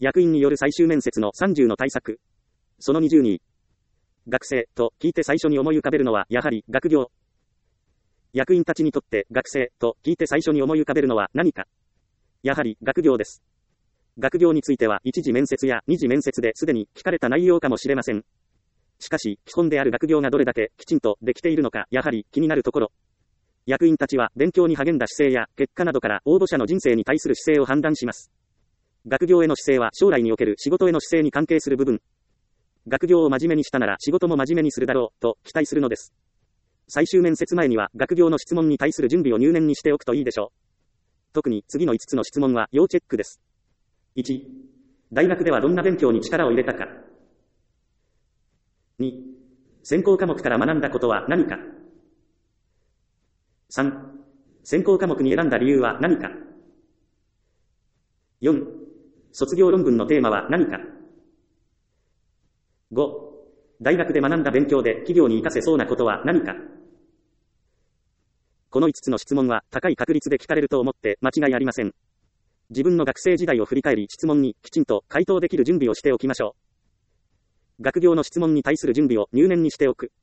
役員による最終面接の30の対策。その20に、学生と聞いて最初に思い浮かべるのはやはり学業。役員たちにとって学生と聞いて最初に思い浮かべるのは何か。やはり学業です。学業については一次面接や二次面接ですでに聞かれた内容かもしれません。しかし、基本である学業がどれだけきちんとできているのかやはり気になるところ。役員たちは勉強に励んだ姿勢や結果などから応募者の人生に対する姿勢を判断します。学業への姿勢は将来における仕事への姿勢に関係する部分。学業を真面目にしたなら仕事も真面目にするだろうと期待するのです。最終面接前には学業の質問に対する準備を入念にしておくといいでしょう。特に次の5つの質問は要チェックです。1、大学ではどんな勉強に力を入れたか。2、専攻科目から学んだことは何か。3、専攻科目に選んだ理由は何か。4、卒業論文のテーマは何か。5、大学で学んだ勉強で企業に活かせそうなことは何か。この5つの質問は高い確率で聞かれると思って間違いありません。自分の学生時代を振り返り質問にきちんと回答できる準備をしておきましょう。学業の質問に対する準備を入念にしておく。